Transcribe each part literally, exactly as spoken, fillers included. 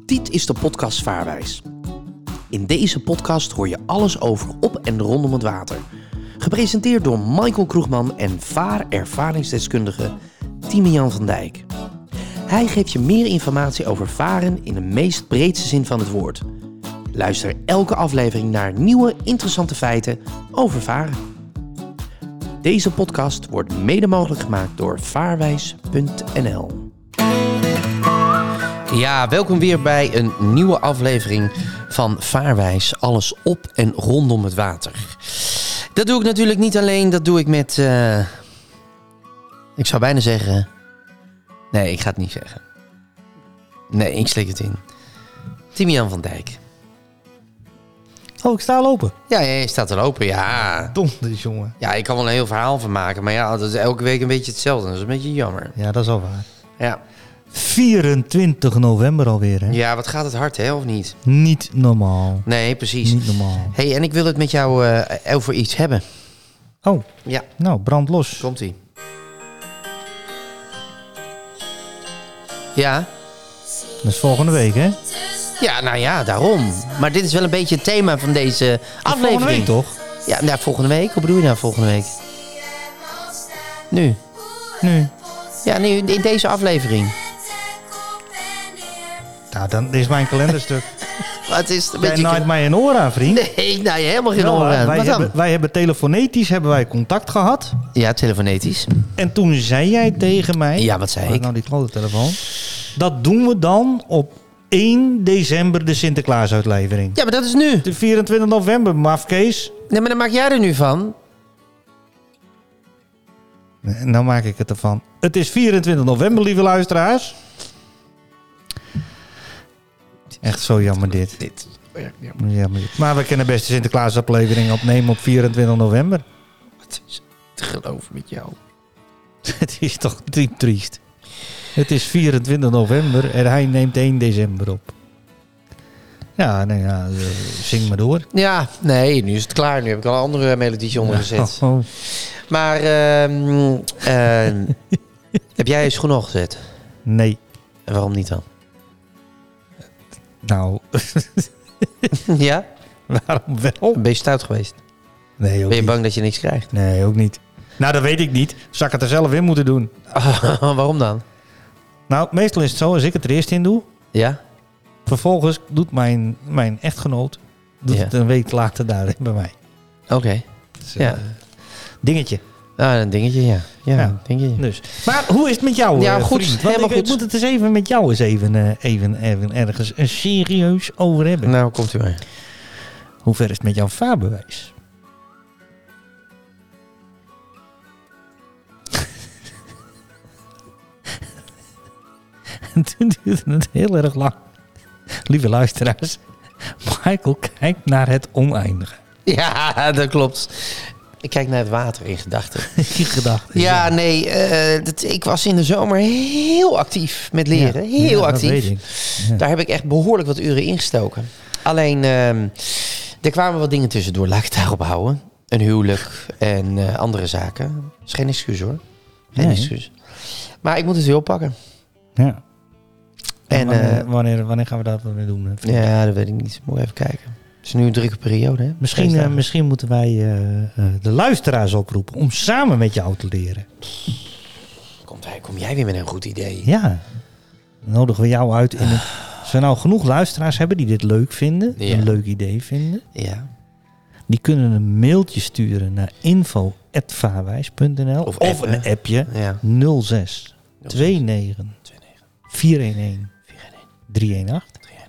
Dit is de podcast Vaarwijs. In deze podcast hoor je alles over op en rondom het water. Gepresenteerd door Michael Kroegman en vaarervaringsdeskundige Timian van Dijk. Hij geeft je meer informatie over varen in de meest breedste zin van het woord. Luister elke aflevering naar nieuwe interessante feiten over varen. Deze podcast wordt mede mogelijk gemaakt door vaarwijs punt n l. Ja, welkom weer bij een nieuwe aflevering van Vaarwijs. Alles op en rondom het water. Dat doe ik natuurlijk niet alleen, dat doe ik met... Uh... Ik zou bijna zeggen... Nee, ik ga het niet zeggen. Nee, ik slik het in. Timian van Dijk. Oh, ik sta al open. Ja, je staat er open, ja. Donders, jongen. Ja, ik kan wel een heel verhaal van maken. Maar ja, dat is elke week een beetje hetzelfde. Dat is een beetje jammer. Ja, dat is al waar. Ja. vierentwintig november alweer, hè? Ja, wat gaat het hard, hè, of niet? Niet normaal. Nee, precies. Niet normaal. Hey, en ik wil het met jou uh, over iets hebben. Oh. Ja. Nou, brand los. Komt-ie. Ja. Dat is volgende week, hè? Ja, nou ja, daarom. Maar dit is wel een beetje het thema van deze aflevering. Volgende week, toch? Ja, nou, volgende week. Hoe bedoel je nou volgende week? Nu. Nu. Ja, nu in deze aflevering. Nou, dan is mijn kalenderstuk. Wat is het een Jij beetje... naait mij een oor aan, vriend. Nee, nou je helemaal geen Ja, oor aan. wij, Wat hebben, dan? wij hebben telefonetisch hebben wij contact gehad. Ja, telefonetisch. En toen zei jij tegen mij... Ja, wat zei Waar ik? nou die grote telefoon? Dat doen we dan op één december de Sinterklaasuitlevering. Ja, maar dat is nu. De vierentwintig november, mafkees. Nee, maar dan maak jij er nu van. En nou maak ik het ervan. Het is vierentwintig november, lieve luisteraars. Echt zo jammer dit. Dit. Jammer dit. Maar we kunnen best de Sinterklaasaflevering opnemen op vierentwintig november. Wat is te geloven met jou? Het is toch diep triest. Het is vierentwintig november en hij neemt één december op. Ja, nou ja, uh, zing maar door. Ja, nee, nu is het klaar. Nu heb ik al een andere melodietje onder gezet. Oh, oh. Maar, uh, uh, heb jij je schoenen al gezet? Nee. En waarom niet dan? Nou, Ja? waarom wel? Ben je stout geweest? Nee, ook Ben je niet. bang dat je niks krijgt? Nee, ook niet. Nou, dat weet ik niet. Zou ik het er zelf in moeten doen? Waarom dan? Nou, meestal is het zo, als ik het er eerst in doe... Ja? Vervolgens doet mijn, mijn echtgenoot doet Ja. het een week later daar bij mij. Oké. Okay. Dus, Ja. uh, dingetje. Ah, een dingetje, ja. Ja, Ja. een dingetje. Dus. Maar hoe is het met jou, Ja, uh, goed. vriend? Want Helemaal ik, goed. ik moet het eens even met jou eens even, uh, even, even ergens uh, serieus over hebben. Nou, komt u maar. Hoe ver is het met jouw vaarbewijs? En toen duurde het heel erg lang. Lieve luisteraars, Michael kijkt naar het oneindige. Ja, dat klopt. Ik kijk naar het water in gedachten. In gedachten. Ja, nee, uh, dat, ik was in de zomer heel actief met leren. Ja, heel ja, actief. Dat weet ik. Ja. Daar heb ik echt behoorlijk wat uren ingestoken. Alleen, uh, er kwamen wat dingen tussendoor. Laat ik het daarop houden. Een huwelijk en uh, andere zaken. Dat is geen excuus hoor. Geen Nee. excuus. Maar ik moet het weer oppakken. Ja. En, En, wanneer, uh, wanneer, wanneer gaan we dat weer doen? Vriend? ja, dat weet ik niet. Moet even kijken. Het is nu een drukke periode, hè? Misschien, uh, Feestdagen. misschien moeten wij uh, uh, de luisteraars oproepen om samen met jou te leren. Komt, hij, kom jij weer met een goed idee? Ja. Dan nodigen we jou uit in een... Als we nou genoeg luisteraars hebben die dit leuk vinden, Ja. een leuk idee vinden, Ja. die kunnen een mailtje sturen naar info at vaarwijs punt n l Of of, appen. een appje Ja. nul zes tweeënnegentig vierhonderdeenenéén drieënachttien.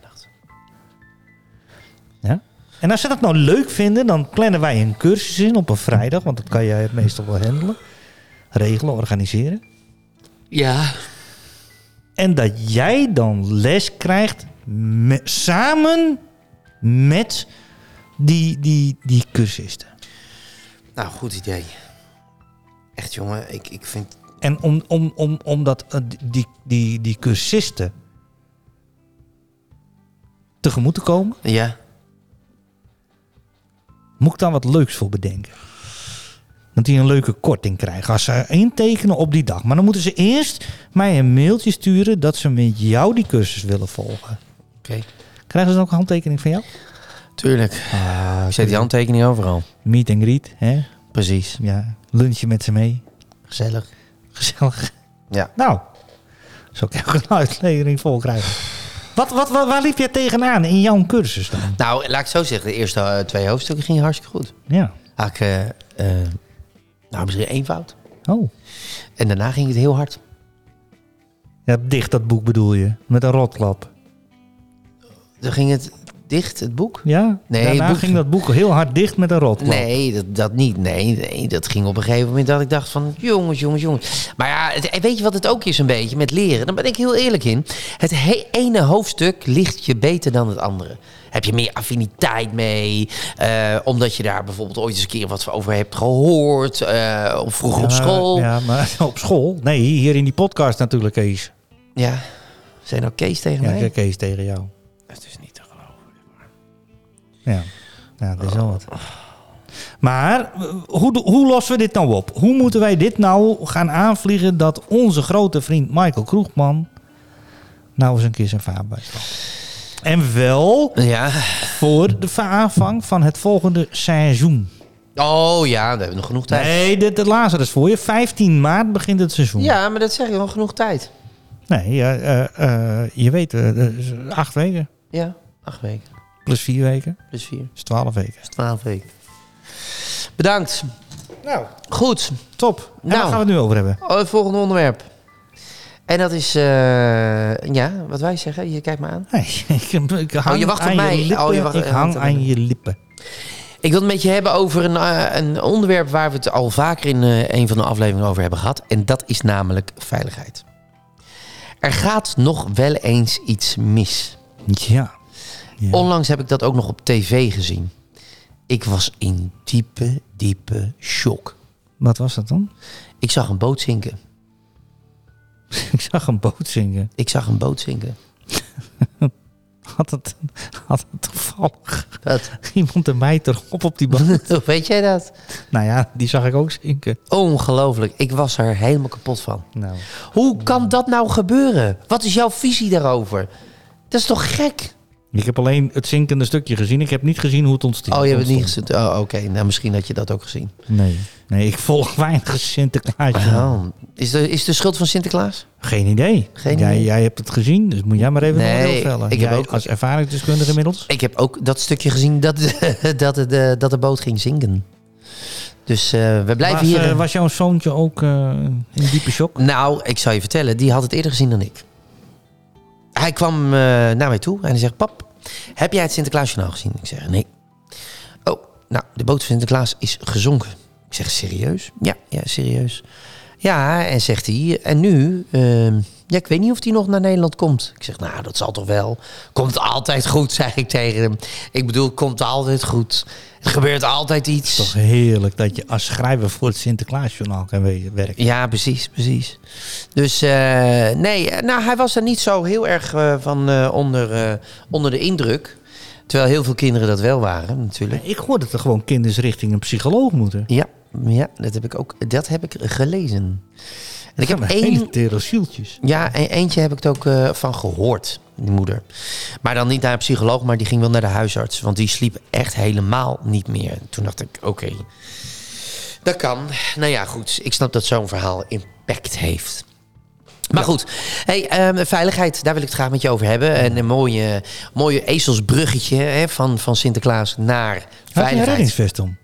Ja? En als ze dat nou leuk vinden, dan plannen wij een cursus in op een vrijdag, want dat kan jij het meestal wel handelen, regelen, organiseren. Ja. En dat jij dan les krijgt me- samen met die, die, die cursisten. Nou, goed idee. Echt, jongen. Ik, ik vind... En om, om, om, omdat uh, die, die, die cursisten tegemoet te komen, Ja. moet ik daar wat leuks voor bedenken. Dat die een leuke korting krijgen als ze intekenen op die dag. Maar dan moeten ze eerst mij een mailtje sturen dat ze met jou die cursus willen volgen. Okay. Krijgen ze dan ook een handtekening van jou? Tuurlijk. Ah, Ik zet die handtekening overal. Meet and greet, hè? Precies. Ja, lunchen met ze mee. Gezellig. Gezellig. Ja. Nou, zou ik ook een uitlevering vol krijgen. Wat, wat, wat, waar liep jij tegenaan in jouw cursus dan? Nou, laat ik zo zeggen. De eerste uh, twee hoofdstukken gingen hartstikke goed. Ja. Had ik, uh, uh, nou, misschien één fout. Oh. En daarna ging het heel hard. Ja, dicht dat boek bedoel je? Met een rotklap. Dan ging het dicht, het boek? Ja? Nee, Daarna het boek... ging dat boek heel hard dicht met een rotklap. Nee, dat, dat niet. Nee, nee, dat ging op een gegeven moment dat ik dacht van... Jongens, jongens, jongens. Maar ja, het, weet je wat het ook is een beetje met leren? Daar ben ik heel eerlijk in. Het he- ene hoofdstuk ligt je beter dan het andere. Heb je meer affiniteit mee? Uh, omdat je daar bijvoorbeeld ooit eens een keer wat over hebt gehoord. Uh, of vroeger ja, op school. Ja, maar op school? Nee, hier in die podcast natuurlijk, Kees. Ja. Zijn nou Kees tegen ja, mij? Ja, Kees tegen jou. Dat is niet te geloven. Ja, ja dat is wel wat. Maar hoe, hoe lossen we dit nou op? Hoe moeten wij dit nou gaan aanvliegen dat onze grote vriend Michael Kroegman nou eens een keer zijn vaart bijstelt? En wel ja. voor de aanvang van het volgende seizoen. Oh ja, daar hebben we nog genoeg tijd. Nee, de, de Lazarus voor je. vijftien maart begint het seizoen. Ja, maar dat zeg je nog genoeg tijd. Nee, ja, uh, uh, je weet, uh, acht weken. Ja, acht weken. Plus vier weken. Plus vier. is twaalf weken. is twaalf weken. Bedankt. Nou, goed. Top. En nou, waar gaan we het nu over hebben? Oh, het volgende onderwerp. En dat is, uh, ja, wat wij zeggen. Je kijkt me aan. Hey, ik, ik hang oh, je wacht aan op mij. Je lippen. Oh, je wacht, ik hang uh, aan je lippen. Ik wil het met je hebben over een, uh, een onderwerp waar we het al vaker in uh, een van de afleveringen over hebben gehad. En dat is namelijk veiligheid. Er gaat nog wel eens iets mis. Ja. ja. Onlangs heb ik dat ook nog op tv gezien. Ik was in diepe, diepe shock. Wat was dat dan? Ik zag een boot zinken. Ik zag een boot zinken. Ik zag een boot zinken. Had het, had het toevallig Wat? iemand een meid erop op die boot? Hoe weet jij dat? Nou ja, die zag ik ook zinken. Ongelooflijk. Ik was er helemaal kapot van. Nou. Hoe kan dat nou gebeuren? Wat is jouw visie daarover? Dat is toch gek? Ik heb alleen het zinkende stukje gezien. Ik heb niet gezien hoe het ontstond. Oh, je hebt het niet gezien? Oh, oké. Okay. Nou, misschien had je dat ook gezien. Nee. Nee, ik volg weinig Sinterklaas. Oh. Is, de, is de schuld van Sinterklaas? Geen idee. Geen jij, idee. Jij hebt het gezien, dus moet jij maar even nee, nog vertellen. Ik jij heb ook als ervaringsdeskundige inmiddels? Ik heb ook dat stukje gezien dat, dat, de, dat de boot ging zinken. Dus uh, we blijven was, hier. Uh, was jouw zoontje ook uh, in diepe shock? Nou, ik zal je vertellen. Die had het eerder gezien dan ik. Hij kwam uh, naar mij toe en hij zegt... Pap, heb jij het Sinterklaasjournaal gezien? Ik zeg nee. Oh, nou, de boot van Sinterklaas is gezonken. Ik zeg serieus? Ja, ja, serieus. Ja, en zegt hij... En nu... Uh, ja, ik weet niet of hij nog naar Nederland komt. Ik zeg, nou, dat zal toch wel. Komt altijd goed, zeg ik tegen hem. Ik bedoel, komt altijd goed. Er gebeurt altijd iets. Het is toch heerlijk dat je als schrijver voor het Sinterklaasjournaal kan werken. Ja, precies, precies. Dus uh, nee, nou, hij was er niet zo heel erg uh, van uh, onder, uh, onder de indruk. Terwijl heel veel kinderen dat wel waren, natuurlijk. Ik hoorde dat er gewoon kinderen richting een psycholoog moeten. Ja, ja, dat heb ik ook. Dat heb ik gelezen. En ik heb één terosieltjes. Ja, en eentje heb ik het ook uh, van gehoord, die moeder. Maar dan niet naar een psycholoog, maar die ging wel naar de huisarts. Want die sliep echt helemaal niet meer. Toen dacht ik, oké, okay, dat kan. Nou ja, goed. Ik snap dat zo'n verhaal impact heeft. Maar ja. goed, hey, um, veiligheid, daar wil ik het graag met je over hebben. En een mooie, mooie ezelsbruggetje hè, van, van Sinterklaas naar veiligheid. Had je een reddingsvest om?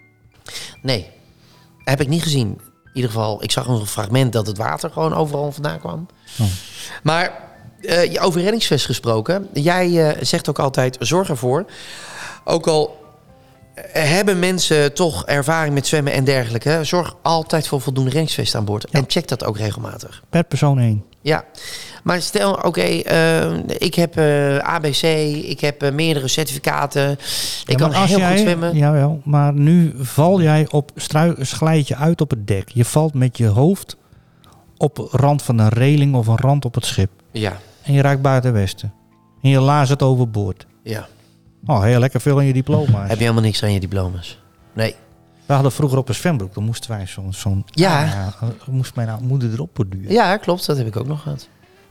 Nee, heb ik niet gezien. In ieder geval, ik zag nog een fragment dat het water gewoon overal vandaan kwam. Oh. Maar uh, over reddingsvest gesproken. Jij uh, zegt ook altijd, zorg ervoor. Ook al hebben mensen toch ervaring met zwemmen en dergelijke. Zorg altijd voor voldoende reddingsvest aan boord. Ja. En check dat ook regelmatig. Per persoon één. Ja, maar stel, oké, okay, uh, ik heb uh, A B C, ik heb uh, meerdere certificaten. Ik ja, kan heel jij, goed zwemmen. Jawel, maar nu val jij op strui, glijd je uit op het dek. Je valt met je hoofd op de rand van een reling of een rand op het schip. Ja. En je raakt buiten westen. En je laat het overboord. Ja. Oh, heel lekker veel aan je diploma's. Heb je helemaal niks aan je diploma's? Nee. We hadden vroeger op een zwembroek, dan moesten wij zo'n... zo'n ja. Ah, moest mijn moeder erop borduren. Ja, klopt. Dat heb ik ook nog gehad.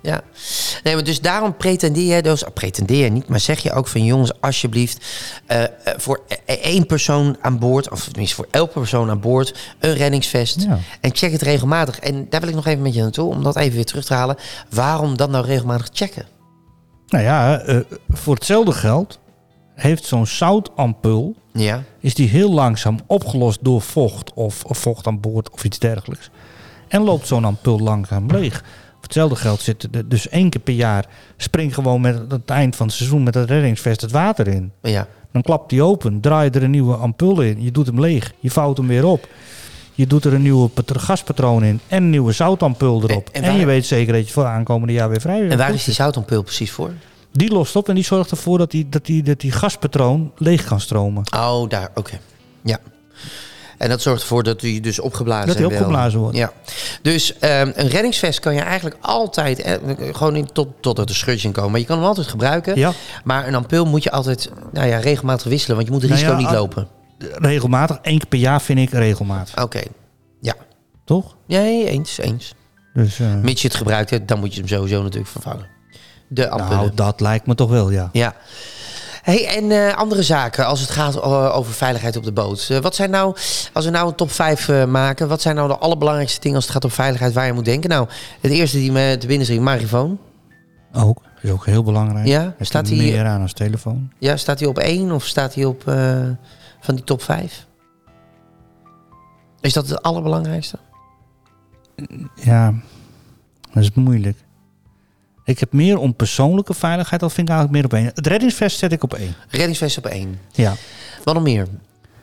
Ja. Nee, maar dus daarom pretendeer je, dus pretendeer je niet, maar zeg je ook van jongens, alsjeblieft, uh, voor één persoon aan boord, of tenminste voor elke persoon aan boord, een reddingsvest. Ja. En check het regelmatig. En daar wil ik nog even met je naartoe, om dat even weer terug te halen. Waarom dan nou regelmatig checken? Nou ja, uh, voor hetzelfde geld heeft zo'n zoutampul, ja. is die heel langzaam opgelost door vocht of, of vocht aan boord of iets dergelijks. En loopt zo'n ampul langzaam leeg. Voor hetzelfde geld zit er dus één keer per jaar, spring gewoon met het eind van het seizoen met het reddingsvest het water in. Ja. Dan klapt die open, draai je er een nieuwe ampul in, je doet hem leeg, je vouwt hem weer op. Je doet er een nieuwe gaspatroon in en een nieuwe zoutampul erop. En, en, waar... en je weet zeker dat je voor aankomende jaar weer vrij bent. En waar is die zoutampul precies voor? Die lost op en die zorgt ervoor dat die, dat die, dat die gaspatroon leeg kan stromen. Oh, daar, oké. Okay. Ja. En dat zorgt ervoor dat die dus opgeblazen wordt. Dat die opgeblazen wordt. Ja. Dus um, een reddingsvest kan je eigenlijk altijd, eh, gewoon in, tot, tot er de scheurtjes in komen. Maar je kan hem altijd gebruiken. Ja. Maar een ampul moet je altijd nou ja, regelmatig wisselen, want je moet het risico nou ja, niet lopen. Regelmatig, één keer per jaar vind ik regelmatig. Oké, okay. Ja. Toch? Nee, eens, eens. Dus, uh... mits je het gebruikt hebt, dan moet je hem sowieso natuurlijk vervangen. De ampullen. Nou, dat lijkt me toch wel, ja. Ja. Hey, en uh, andere zaken als het gaat uh, over veiligheid op de boot. Uh, wat zijn nou, als we nou een top vijf uh, maken, wat zijn nou de allerbelangrijkste dingen als het gaat om veiligheid waar je moet denken? Nou, het eerste die me te binnen schiet, marifoon. Ook, is ook heel belangrijk. Ja, staat hij meer aan als telefoon. Ja, staat hij op één of staat hij op uh, van die top vijf? Is dat het allerbelangrijkste? Ja, dat is moeilijk. Ik heb meer om persoonlijke veiligheid, dat vind ik eigenlijk meer op één. Het reddingsvest zet ik op één. Reddingsvest op één. Ja. Wat nog meer?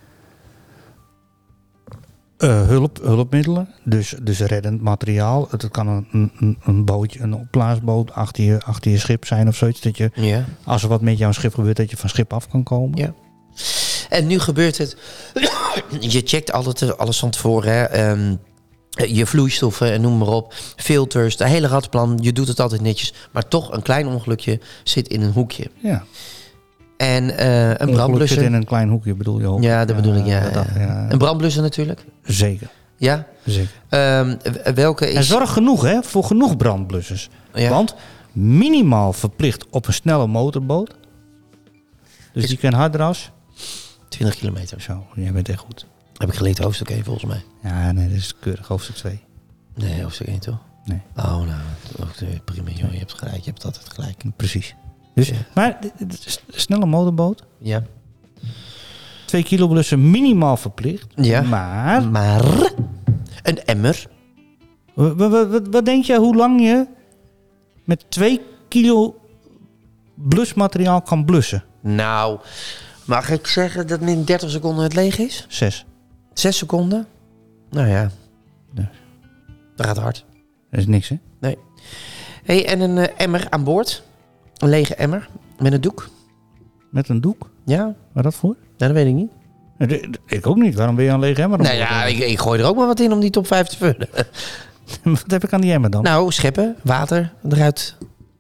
Uh, hulp, hulpmiddelen, dus, dus reddend materiaal. Het kan een, een, een bootje, een opblaasboot achter je, achter je schip zijn of zoiets. Dat je, ja. Als er wat met jouw schip gebeurt, dat je van schip af kan komen. Ja. En nu gebeurt het. Je checkt altijd alles van tevoren. Hè. Um, je vloeistoffen en noem maar op. Filters, de hele ratplan. Je doet het altijd netjes. Maar toch, een klein ongelukje zit in een hoekje. Ja. En uh, een brandblusser. Zit in een klein hoekje, bedoel je ook? Ja, dat bedoel ik, ja. ja, dat, ja. Een brandblusser natuurlijk. Zeker. Ja? Zeker. Um, welke is... En zorg genoeg, hè, voor genoeg brandblussers. Ja. Want minimaal verplicht op een snelle motorboot. Dus is... die kan harder als... twintig kilometer. Zo, jij bent echt goed. Heb ik geleerd hoofdstuk één volgens mij. Ja, nee, dat is keurig. Hoofdstuk twee. Nee, hoofdstuk één toch? Nee. Oh, nou, prima. Joh, je hebt gelijk. Je hebt altijd gelijk. Precies. Dus, ja. Maar de, de, de snelle motorboot. Ja. Twee kilo blussen minimaal verplicht. Ja. Maar... Maar... Een emmer. Wat, wat, wat, wat denk je hoe lang je met twee kilo blusmateriaal kan blussen? Nou, mag ik zeggen dat in dertig seconden het leeg is? Zes. Zes seconden? Nou ja. Nee. Dat gaat hard. Dat is niks, hè? Nee. Hey, en een uh, emmer aan boord. Een lege emmer. Met een doek. Met een doek? Ja. Waar dat voor? Ja, dat weet ik niet. Ik ook niet. Waarom ben je een lege emmer? Nou ja, ik, ik gooi er ook maar wat in om die top vijf te vullen. Wat heb ik aan die emmer dan? Nou, scheppen, water, eruit.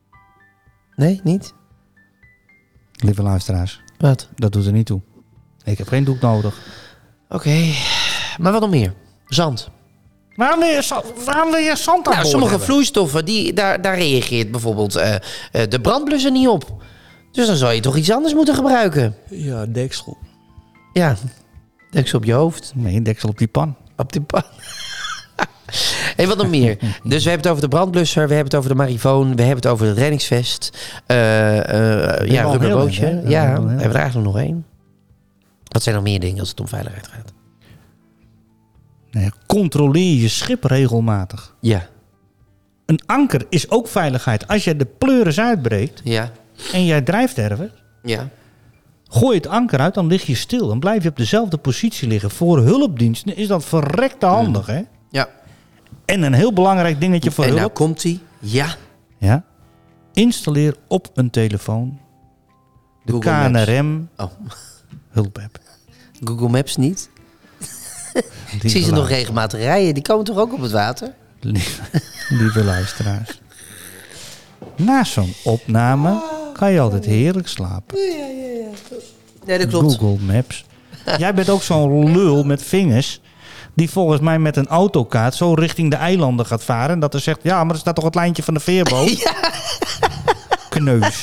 Nee, niet? Lieve luisteraars. Wat? Dat doet er niet toe. Ik heb geen doek nodig. Oké. Okay. Maar wat nog meer? Zand. Waarom wil je zand, waarom wil je zand aan nou, boord sommige hebben? vloeistoffen, die, daar, daar reageert bijvoorbeeld uh, uh, de brandblusser niet op. Dus dan zou je toch iets anders moeten gebruiken. Ja, deksel. Ja, deksel op je hoofd. Nee, deksel op die pan. Op die pan. En wat nog meer? Dus we hebben het over de brandblusser, we hebben het over de marifoon, we hebben het over het reddingsvest. Uh, uh, ja, rubberbootje. Ja, ja, we hebben er eigenlijk nog één. Wat zijn nog meer dingen als het om veiligheid gaat? Nee, controleer je schip regelmatig. Ja. Een anker is ook veiligheid. Als je de pleuris uitbreekt ja. en jij drijft ergens, ja. gooi je het anker uit, dan lig je stil. Dan blijf je op dezelfde positie liggen. Voor hulpdiensten is dat verrekte handig, hè? Ja. En een heel belangrijk dingetje voor en hulp. En nou komt ie. Ja. Ja. Installeer op een telefoon de Google K N R M Maps. Oh. hulpapp. Google Maps niet? Ik zie ze nog regelmatig rijden. Die komen toch ook op het water? Lieve, lieve luisteraars. Na zo'n opname kan je altijd heerlijk slapen. Ja, ja, ja. Nee, dat klopt. Google Maps. Jij bent ook zo'n lul met vingers die volgens mij met een autokaart zo richting de eilanden gaat varen. En dat er zegt, ja, maar er staat toch het lijntje van de veerboot? Ja. Kneus.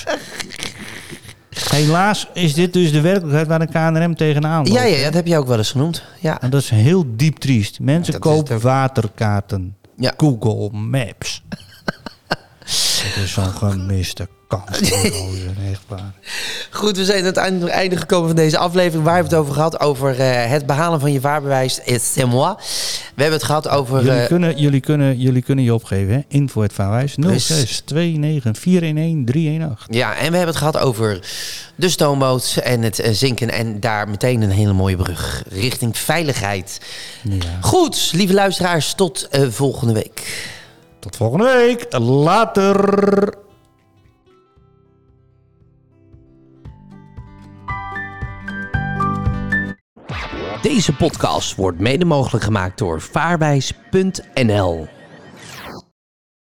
Helaas is dit dus de werkelijkheid waar de K N R M tegenaan loopt. Ja, ja, ja, dat heb je ook wel eens genoemd. Ja. En dat is heel diep triest. Mensen dat kopen waterkaarten. Ja. Google Maps. Dat is zo'n gemiste kans. Echt waar. Goed, we zijn aan het einde gekomen van deze aflevering. Waar hebben we het over gehad? Over uh, het behalen van je vaarbewijs. C'est moi. We hebben het gehad over... Jullie, uh, kunnen, jullie, kunnen, jullie kunnen je opgeven, hè? Info het vaarwijs nul zes twee negen vier een een drie een acht. Ja, en we hebben het gehad over de stoomboot en het uh, zinken. En daar meteen een hele mooie brug richting veiligheid. Ja. Goed, lieve luisteraars, tot uh, volgende week. Tot volgende week. Later. Deze podcast wordt mede mogelijk gemaakt door vaarwijs punt n l.